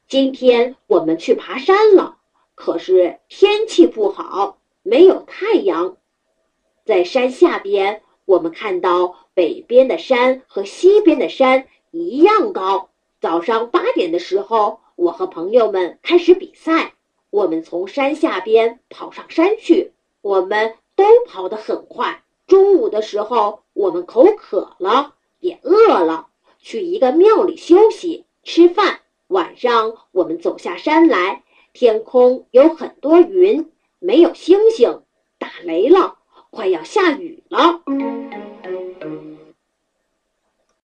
今天我们去爬山了，可是天气不好，没有太阳。在山下边，我们看到北边的山和西边的山一样高。早上8点的时候，我和朋友们开始比赛。我们从山下边跑上山去，我们都跑得很快。中午的时候，我们口渴了，也饿了，去一个庙里休息吃饭。晚上我们走下山来，天空有很多云，没有星星，打雷了，快要下雨了。